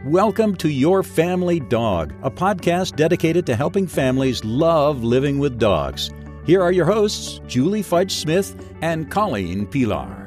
Welcome to Your Family Dog, a podcast dedicated to helping families love living with dogs. Here are your hosts, Julie Fudge Smith and Colleen Pilar.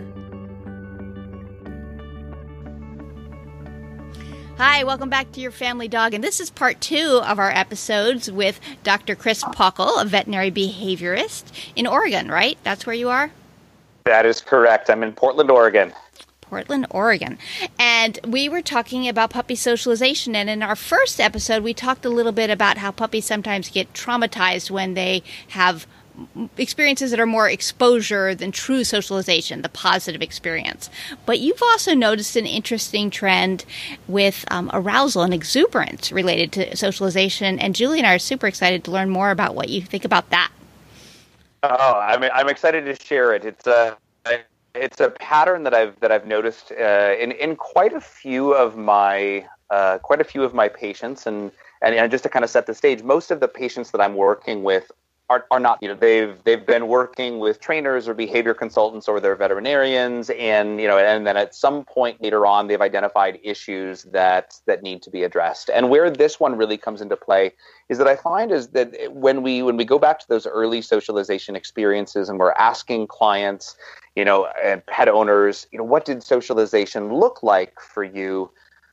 Hi, welcome back to Your Family Dog, and this is part 2 of our episodes with Dr. Chris Pockel, a veterinary behaviorist in Oregon, right? That's where you are? That is correct. I'm in Portland, Oregon. Portland, Oregon. And we were talking about puppy socialization, and in our first episode, we talked a little bit about how puppies sometimes get traumatized when they have experiences that are more exposure than true socialization, the positive experience. But you've also noticed an interesting trend with arousal and exuberance related to socialization, and Julie and I are super excited to learn more about what you think about that. Oh, I'm excited to share it. It's a pattern that I've noticed in quite a few of my patients, and just to kind of set the stage, most of the patients that I'm working with are not, they've been working with trainers or behavior consultants or they're veterinarians, and then at some point later on they've identified issues that need to be addressed. And where this one really comes into play is that I find is that when we go back to those early socialization experiences and we're asking clients, and pet owners, what did socialization look like for you?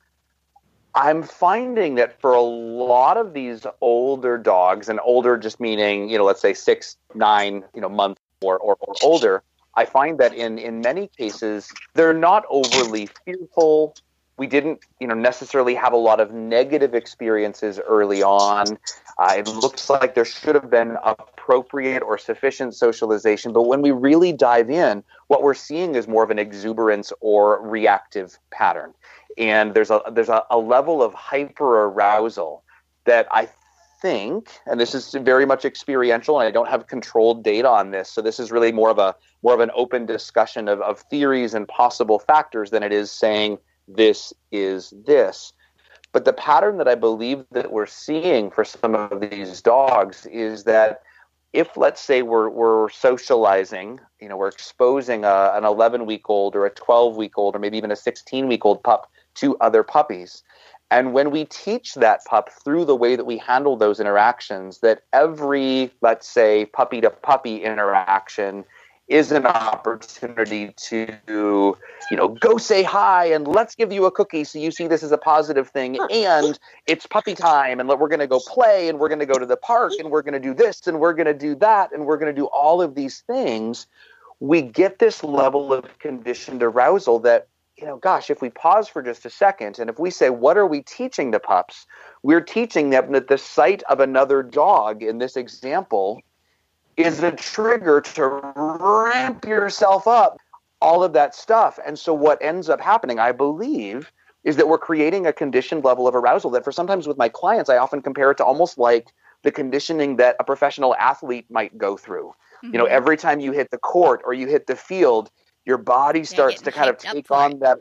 I'm finding that for a lot of these older dogs, and older just meaning, let's say 6, 9, months or older, I find that in many cases, they're not overly fearful. We didn't, necessarily have a lot of negative experiences early on. It looks like there should have been appropriate or sufficient socialization. But when we really dive in, what we're seeing is more of an exuberance or reactive pattern. And there's a level of hyper-arousal that I think, and this is very much experiential, and I don't have controlled data on this, so this is really more of an open discussion of theories and possible factors than it is saying this is this. But the pattern that I believe that we're seeing for some of these dogs is that if, let's say, we're socializing, we're exposing an 11-week-old or a 12-week-old or maybe even a 16-week-old pup to other puppies. And when we teach that pup through the way that we handle those interactions, that every, let's say, puppy-to-puppy interaction is an opportunity to, go say hi and let's give you a cookie so you see this as a positive thing, and it's puppy time and we're going to go play and we're going to go to the park and we're going to do this and we're going to do that and we're going to do all of these things, we get this level of conditioned arousal that, if we pause for just a second and if we say, what are we teaching the pups? We're teaching them that the sight of another dog in this example is a trigger to ramp yourself up, all of that stuff. And so what ends up happening, I believe, is that we're creating a conditioned level of arousal that for sometimes with my clients, I often compare it to almost like the conditioning that a professional athlete might go through. Mm-hmm. Every time you hit the court or you hit the field, your body starts to kind of take on that.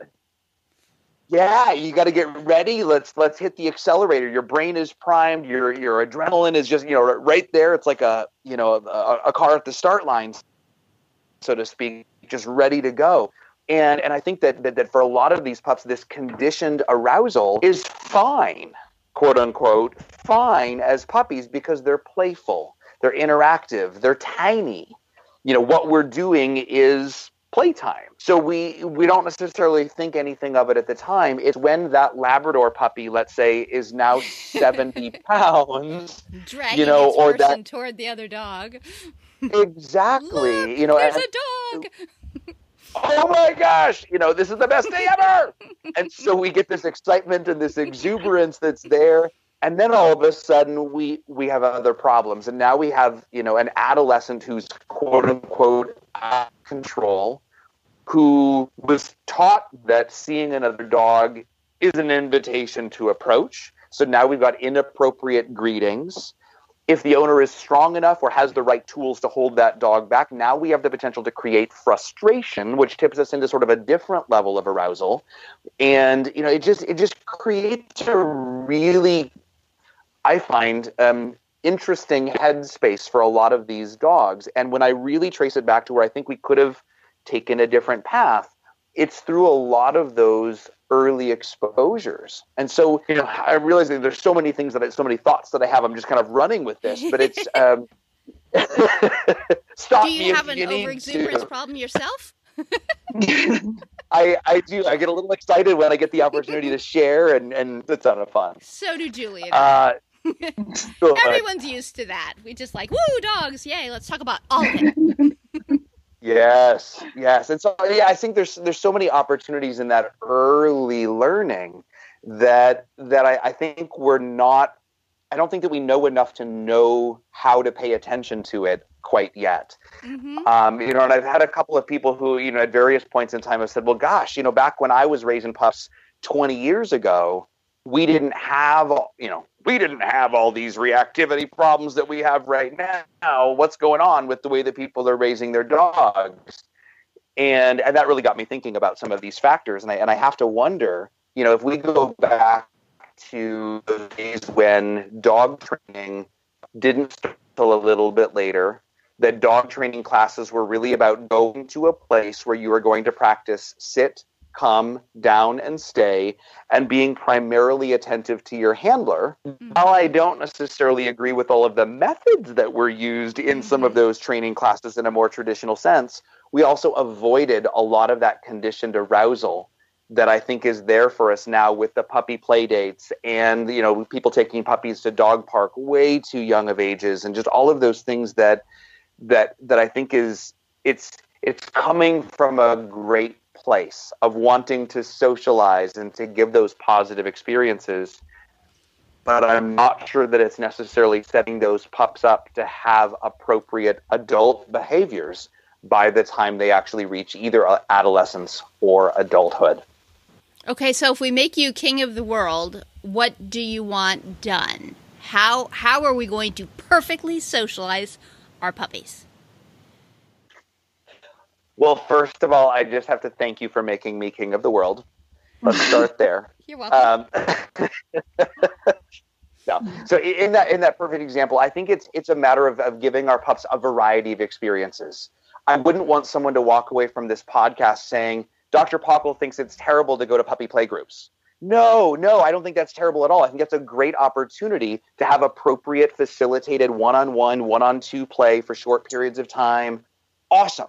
Yeah, you got to get ready. Let's hit the accelerator. Your brain is primed. Your adrenaline is just right there. It's like a car at the start line, so to speak, just ready to go. And I think that for a lot of these pups, this conditioned arousal is fine, quote unquote, fine as puppies because they're playful, they're interactive, they're tiny. What we're doing is playtime. So we don't necessarily think anything of it at the time. It's when that Labrador puppy, let's say, is now 70 pounds, dragging its or person that toward the other dog. Exactly. Look, there's a dog. Oh my gosh, this is the best day ever. And so we get this excitement and this exuberance that's there. And then all of a sudden we have other problems. And now we have, an adolescent who's quote unquote out of control, who was taught that seeing another dog is an invitation to approach. So now we've got inappropriate greetings. If the owner is strong enough or has the right tools to hold that dog back, now we have the potential to create frustration, which tips us into sort of a different level of arousal. And, it just creates a really, I find, interesting headspace for a lot of these dogs. And when I really trace it back to where I think we could have taken a different path, it's through a lot of those early exposures. And so, I realize that there's so many thoughts that I have. I'm just kind of running with this, but it's, stop Do me you if have an you need overexuberance to. problem yourself? I do. I get a little excited when I get the opportunity to share, and it's a ton of fun. So do Julie and Everyone's used to that. We just like, woo, dogs, yay, let's talk about all of it. Yes. And so, I think there's so many opportunities in that early learning that I think I don't think that we know enough to know how to pay attention to it quite yet. Mm-hmm. And I've had a couple of people who, at various points in time have said, well, gosh, back when I was raising pups 20 years ago, we didn't have all these reactivity problems that we have right now. What's going on with the way that people are raising their dogs? And that really got me thinking about some of these factors. And I have to wonder, if we go back to the days when dog training didn't start until a little bit later, that dog training classes were really about going to a place where you were going to practice sit, come, down, and stay, and being primarily attentive to your handler. Mm-hmm. While I don't necessarily agree with all of the methods that were used in some of those training classes in a more traditional sense, we also avoided a lot of that conditioned arousal that I think is there for us now with the puppy play dates and, people taking puppies to dog park way too young of ages, and just all of those things that I think it's coming from a great place of wanting to socialize and to give those positive experiences. But I'm not sure that it's necessarily setting those pups up to have appropriate adult behaviors by the time they actually reach either adolescence or adulthood. Okay, so if we make you king of the world, what do you want done? How are we going to perfectly socialize our puppies? Well, first of all, I just have to thank you for making me king of the world. Let's start there. You're welcome. No. So in that perfect example, I think it's a matter of giving our pups a variety of experiences. I wouldn't want someone to walk away from this podcast saying, Dr. Pockel thinks it's terrible to go to puppy play groups. No, I don't think that's terrible at all. I think that's a great opportunity to have appropriate facilitated one-on-one, one-on-two play for short periods of time. Awesome.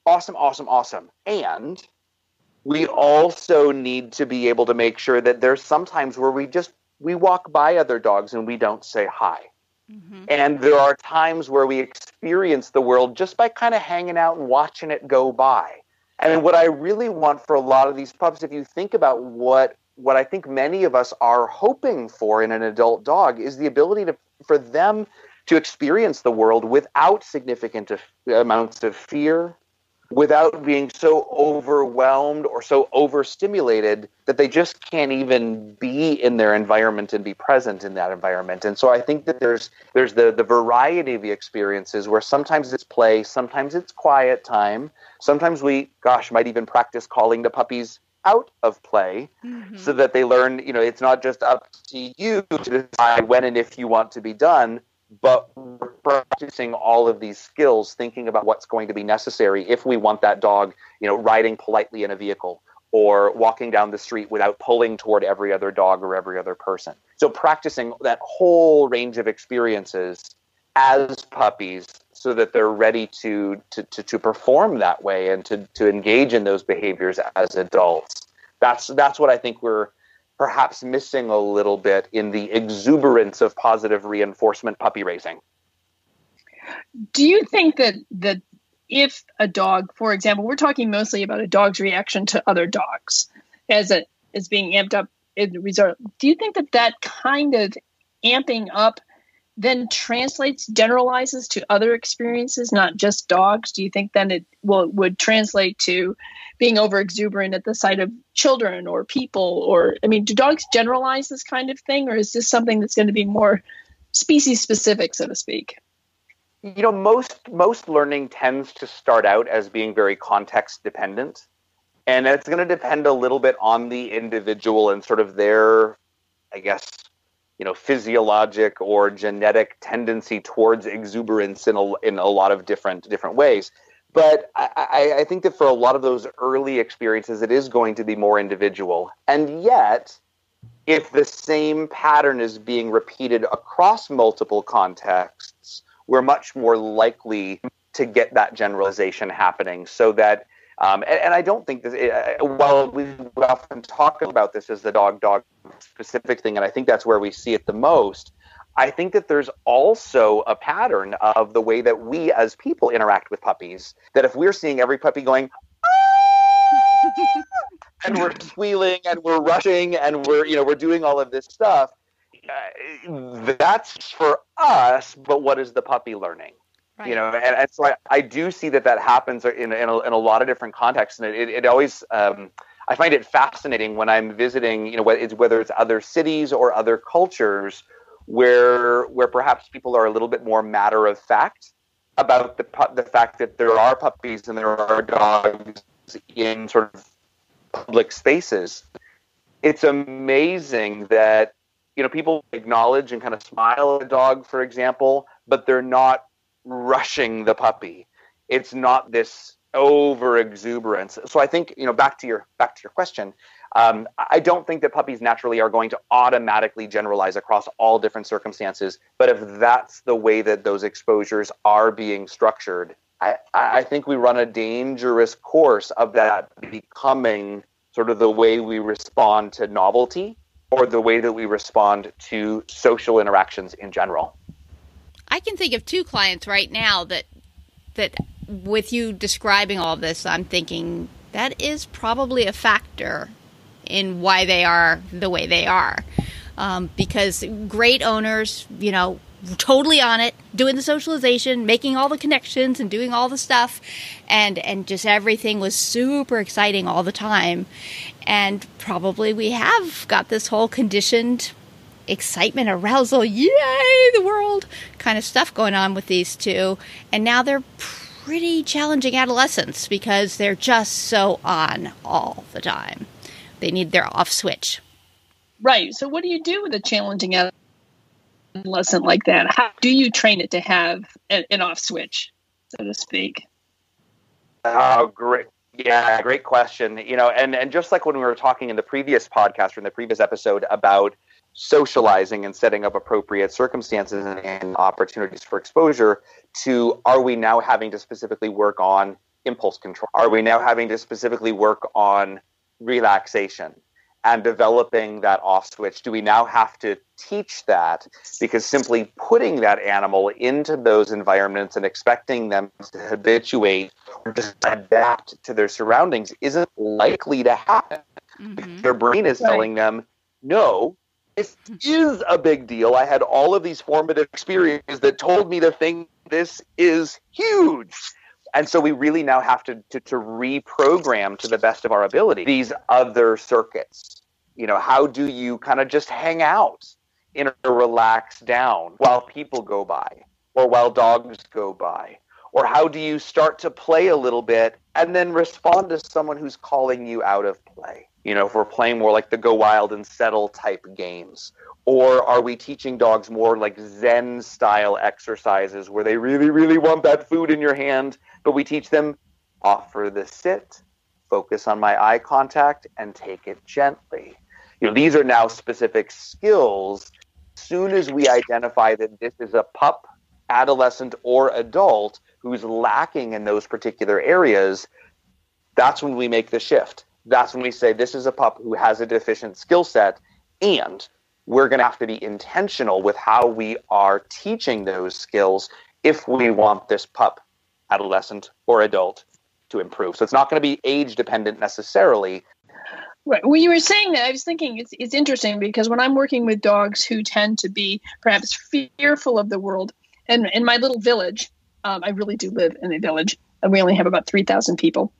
And we also need to be able to make sure that there's some times where we walk by other dogs and we don't say hi. Mm-hmm. And there are times where we experience the world just by kind of hanging out and watching it go by. And what I really want for a lot of these pups, if you think about what I think many of us are hoping for in an adult dog, is the ability for them to experience the world without significant amounts of fear, without being so overwhelmed or so overstimulated that they just can't even be in their environment and be present in that environment. And so I think that there's the variety of the experiences where sometimes it's play, sometimes it's quiet time, sometimes we, might even practice calling the puppies out of play, so that they learn, it's not just up to you to decide when and if you want to be done, but we're practicing all of these skills, thinking about what's going to be necessary if we want that dog, riding politely in a vehicle or walking down the street without pulling toward every other dog or every other person. So practicing that whole range of experiences as puppies so that they're ready to perform that way and to engage in those behaviors as adults. That's what I think we're perhaps missing a little bit in the exuberance of positive reinforcement puppy raising. Do you think that if a dog, for example, we're talking mostly about a dog's reaction to other dogs as being amped up in the result, do you think that kind of amping up then generalizes to other experiences, not just dogs? Do you think then it would translate to being over exuberant at the sight of children or people? Or, do dogs generalize this kind of thing, or is this something that's going to be more species specific, so to speak? Most learning tends to start out as being very context dependent, and it's going to depend a little bit on the individual and sort of their, I guess, physiologic or genetic tendency towards exuberance in a lot of different ways. But I think that for a lot of those early experiences, it is going to be more individual. And yet, if the same pattern is being repeated across multiple contexts, we're much more likely to get that generalization happening. So that, and I don't think this, while we often talk about this as the dog specific thing, and I think that's where we see it the most, I think that there's also a pattern of the way that we as people interact with puppies, that if we're seeing every puppy going, and we're squealing and we're rushing and we're doing all of this stuff, that's for us, but what is the puppy learning? Right. And so I do see that happens in a lot of different contexts, and it always, I find it fascinating when I'm visiting, whether it's other cities or other cultures, where perhaps people are a little bit more matter of fact about the fact that there are puppies and there are dogs in sort of public spaces. It's amazing that people acknowledge and kind of smile at a dog, for example, but they're not rushing the puppy. It's not this over exuberance. So I think back to your question. I don't think that puppies naturally are going to automatically generalize across all different circumstances. But if that's the way that those exposures are being structured, I think we run a dangerous course of that becoming sort of the way we respond to novelty or the way that we respond to social interactions in general. I can think of 2 clients right now that with you describing all this, I'm thinking that is probably a factor in why they are the way they are. Because great owners, totally on it, doing the socialization, making all the connections and doing all the stuff, and just everything was super exciting all the time. And probably we have got this whole conditioned excitement, arousal, yay, the world kind of stuff going on with these 2. And now they're pretty challenging adolescents because they're just so on all the time. They need their off switch. Right. So what do you do with a challenging adolescent like that? How do you train it to have an off switch, so to speak? Oh, great. Yeah, great question. And just like when we were talking in the previous podcast or in the previous episode about socializing and setting up appropriate circumstances and opportunities for exposure, to are we now having to specifically work on impulse control? Are we now having to specifically work on relaxation and developing that off switch? Do we now have to teach that? Because simply putting that animal into those environments and expecting them to habituate or just adapt to their surroundings isn't likely to happen. Mm-hmm. Their brain is telling them, no, this is a big deal. I had all of these formative experiences that told me to think this is huge. And so we really now have to reprogram to the best of our ability these other circuits. How do you kind of just hang out in a relaxed down while people go by or while dogs go by? Or how do you start to play a little bit and then respond to someone who's calling you out of play? If we're playing more like the go wild and settle type games, or are we teaching dogs more like Zen style exercises where they really, really want that food in your hand, but we teach them offer the sit, focus on my eye contact, and take it gently. These are now specific skills. As soon as we identify that this is a pup, adolescent, or adult who's lacking in those particular areas, that's when we make the shift. That's when we say this is a pup who has a deficient skill set, and we're going to have to be intentional with how we are teaching those skills if we want this pup, adolescent, or adult to improve. So it's not going to be age dependent necessarily. Right. When you were saying that, I was thinking it's interesting because when I'm working with dogs who tend to be perhaps fearful of the world, and in my little village, I really do live in a village, and we only have about 3,000 people.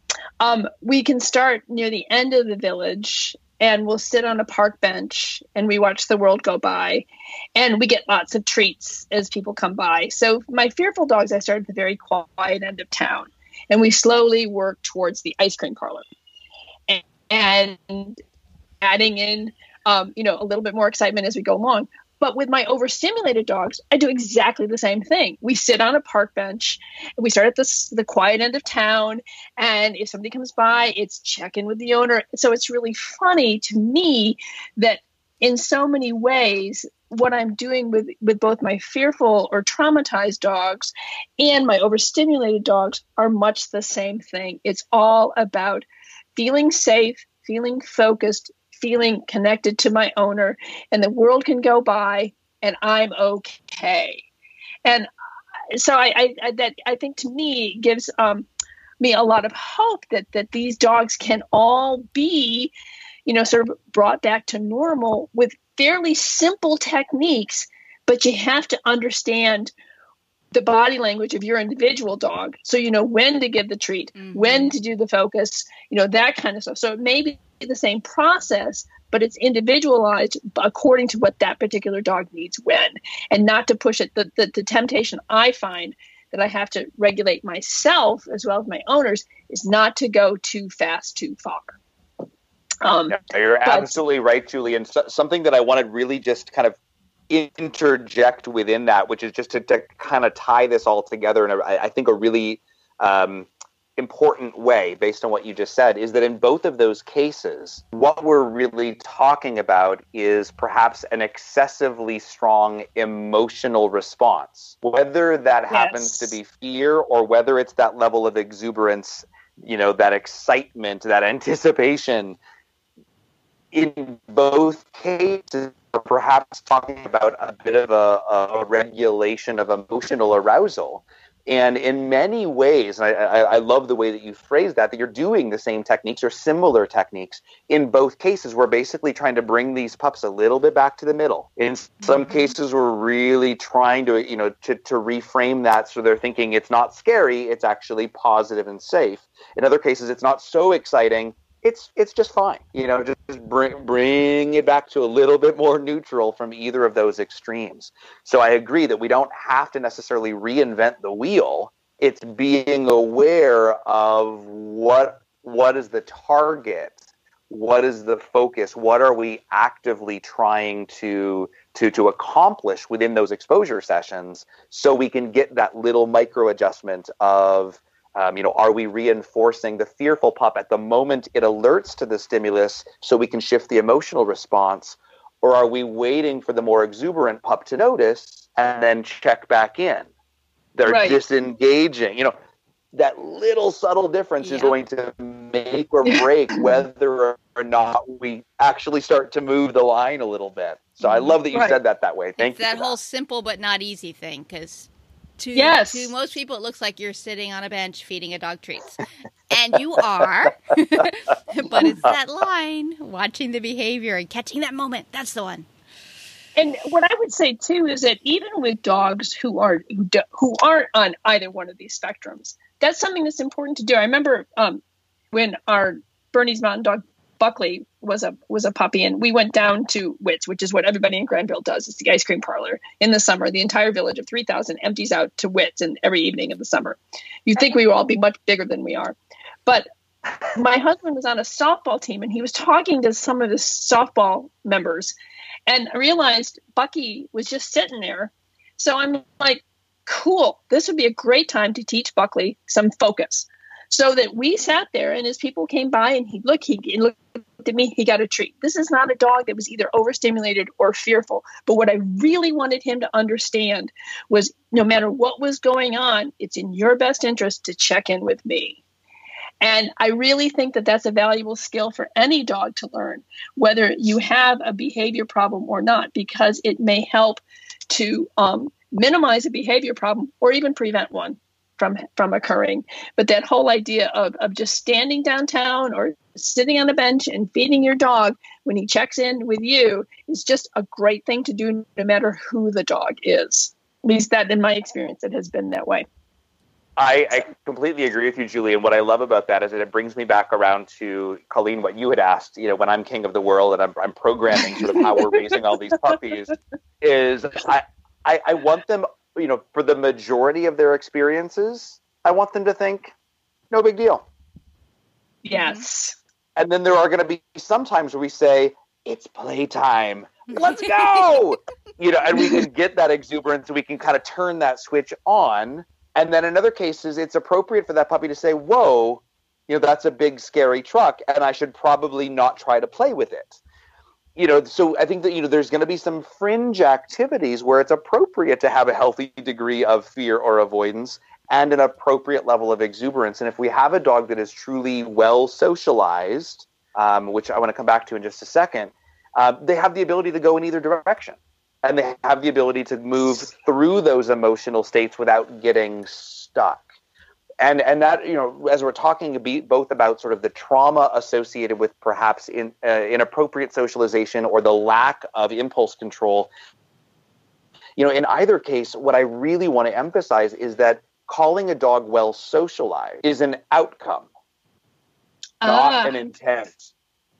We can start near the end of the village and we'll sit on a park bench and we watch the world go by, and we get lots of treats as people come by. So my fearful dogs, I started at the very quiet end of town, and we slowly work towards the ice cream parlor and adding in, a little bit more excitement as we go along. But with my overstimulated dogs, I do exactly the same thing. We sit on a park bench, and we start at the quiet end of town. And if somebody comes by, it's check in with the owner. So it's really funny to me that in so many ways, what I'm doing with both my fearful or traumatized dogs and my overstimulated dogs are much the same thing. It's all about feeling safe, feeling focused, feeling connected to my owner, and the world can go by and I'm okay. And so I think to me gives me a lot of hope that these dogs can all be, sort of brought back to normal with fairly simple techniques, but you have to understand the body language of your individual dog. So you know when to give the treat, when to do the focus, that kind of stuff. So it may be the same process, but it's individualized according to what that particular dog needs when, and not to push it. The temptation I find that I have to regulate myself as well as my owners is not to go too fast, too far. You're absolutely right, Julie. And something that I wanted really just kind of interject within that, which is just to kind of tie this all together in I think a really important way based on what you just said, is that in both of those cases, what we're really talking about is perhaps an excessively strong emotional response, whether that happens to be fear or whether it's that level of exuberance, that excitement, that anticipation. In both cases, we're perhaps talking about a bit of a regulation of emotional arousal. And in many ways, and I love the way that you phrase that you're doing the same techniques or similar techniques. In both cases, we're basically trying to bring these pups a little bit back to the middle. In some cases, we're really trying to, to reframe that so they're thinking it's not scary, it's actually positive and safe. In other cases, it's not so exciting, it's just fine. Just bring it back to a little bit more neutral from either of those extremes. So I agree that we don't have to necessarily reinvent the wheel. It's being aware of what is the target, what is the focus, what are we actively trying to accomplish within those exposure sessions, so we can get that little micro adjustment of are we reinforcing the fearful pup at the moment it alerts to the stimulus so we can shift the emotional response? Or are we waiting for the more exuberant pup to notice and then check back in? They're disengaging. That little subtle difference is going to make or break whether or not we actually start to move the line a little bit. So I love that you said that way. Thank you. That whole simple but not easy thing, because to most people, it looks like you're sitting on a bench feeding a dog treats. And you are. But it's that line, watching the behavior and catching that moment. That's the one. And what I would say, too, is that even with dogs who aren't on either one of these spectrums, that's something that's important to do. I remember when our Bernese Mountain Dog Buckley was a puppy, and we went down to Wits, which is what everybody in Granville does. It's the ice cream parlor. In the summer, the entire village of 3,000 empties out to Wits, and every evening of the summer. You'd think we would all be much bigger than we are. But my husband was on a softball team, and he was talking to some of his softball members, and I realized Bucky was just sitting there. So I'm like, cool, this would be a great time to teach Buckley some focus. So that we sat there, and as people came by and he looked at me, he got a treat. This is not a dog that was either overstimulated or fearful. But what I really wanted him to understand was no matter what was going on, it's in your best interest to check in with me. And I really think that that's a valuable skill for any dog to learn, whether you have a behavior problem or not, because it may help to minimize a behavior problem or even prevent one from occurring. But that whole idea of just standing downtown or sitting on a bench and feeding your dog when he checks in with you is just a great thing to do, no matter who the dog is. At least that, in my experience, it has been that way. I completely agree with you, Julie. And what I love about that is that it brings me back around to, Colleen, what you had asked, when I'm king of the world and I'm programming sort of how we're raising all these puppies, is I want them, for the majority of their experiences, I want them to think, no big deal. Yes. And then there are going to be some times where we say, it's playtime. Let's go. And we can get that exuberance, we can kind of turn that switch on. And then in other cases, it's appropriate for that puppy to say, whoa, that's a big, scary truck, and I should probably not try to play with it. So I think that, there's going to be some fringe activities where it's appropriate to have a healthy degree of fear or avoidance and an appropriate level of exuberance. And if we have a dog that is truly well socialized, which I want to come back to in just a second, they have the ability to go in either direction. And they have the ability to move through those emotional states without getting stuck. And that, as we're talking both about sort of the trauma associated with perhaps inappropriate socialization or the lack of impulse control, in either case, what I really want to emphasize is that calling a dog well socialized is an outcome, not an intent.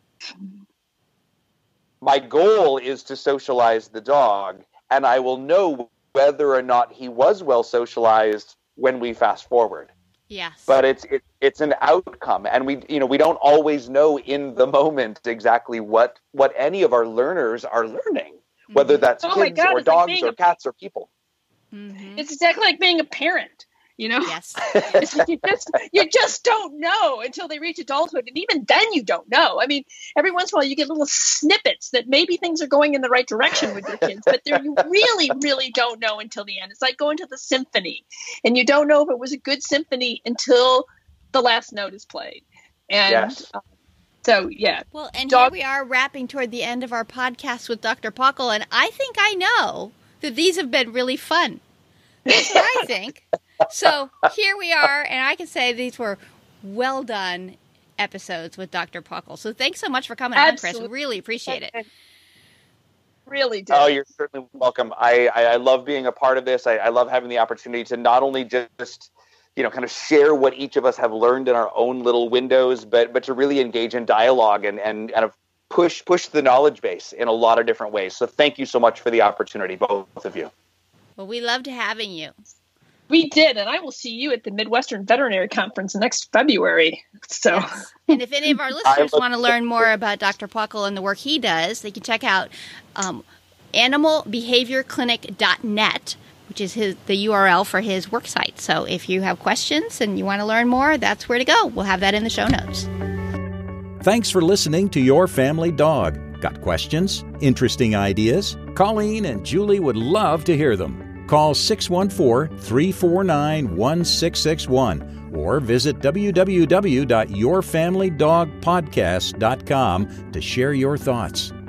My goal is to socialize the dog, and I will know whether or not he was well socialized when we fast forward. Yes. But it's an outcome, and we don't always know in the moment exactly what any of our learners are learning, whether that's kids or dogs or cats or people. Mm-hmm. It's exactly like being a parent. Yes. you just don't know until they reach adulthood. And even then you don't know. I mean, every once in a while you get little snippets that maybe things are going in the right direction with your kids, but you really, really don't know until the end. It's like going to the symphony and you don't know if it was a good symphony until the last note is played. And yes. So, yeah. Well, and here we are wrapping toward the end of our podcast with Dr. Puckle, and I think I know that these have been really fun. That's what I think. So here we are, and I can say these were well done episodes with Dr. Puckle. So thanks so much for coming on, Chris. Really appreciate it. Really do. Oh, you're certainly welcome. I love being a part of this. I love having the opportunity to not only just kind of share what each of us have learned in our own little windows, but to really engage in dialogue and kind of push the knowledge base in a lot of different ways. So thank you so much for the opportunity, both of you. Well, we loved having you. We did, and I will see you at the Midwestern Veterinary Conference next February. So, yes. And if any of our listeners want to learn more about Dr. Puckle and the work he does, they can check out animalbehaviorclinic.net, which is the URL for his work site. So if you have questions and you want to learn more, that's where to go. We'll have that in the show notes. Thanks for listening to Your Family Dog. Got questions? Interesting ideas? Colleen and Julie would love to hear them. Call 614-349-1661 or visit www.yourfamilydogpodcast.com to share your thoughts.